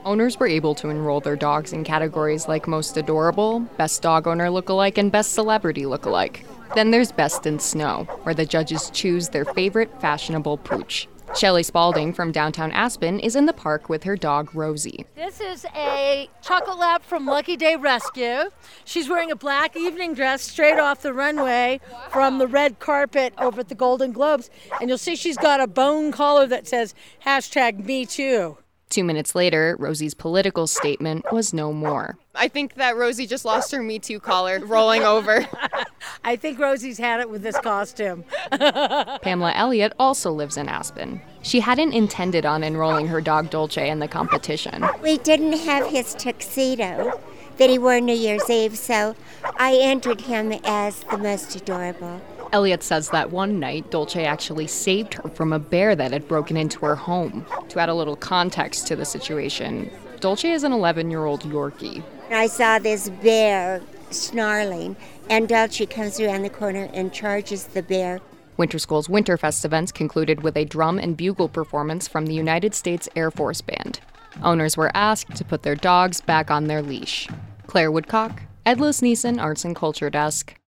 Owners were able to enroll their dogs in categories like Most Adorable, Best Dog Owner Lookalike, and Best Celebrity Lookalike. Then there's Best in Snow, where the judges choose their favorite fashionable pooch. Shelley Spalding from downtown Aspen is in the park with her dog, Rosie. This is a chocolate lab from Lucky Day Rescue. She's wearing a black evening dress straight off the runway from the red carpet over at the Golden Globes. And you'll see she's got a bone collar that says #MeToo. 2 minutes later, Rosie's political statement was no more. I think that Rosie just lost her Me Too collar rolling over. I think Rosie's had it with this costume. Pamela Elliott also lives in Aspen. She hadn't intended on enrolling her dog Dolce in the competition. We didn't have his tuxedo that he wore New Year's Eve, so I entered him as the most adorable. Elliott says that one night, Dolce actually saved her from a bear that had broken into her home. To add a little context to the situation, Dolce is an 11-year-old Yorkie. I saw this bear snarling, and Dolce comes around the corner and charges the bear. Winter School's Winterfest events concluded with a drum and bugle performance from the United States Air Force Band. Owners were asked to put their dogs back on their leash. Claire Woodcock, Ed Lis-Neeson, Arts and Culture Desk.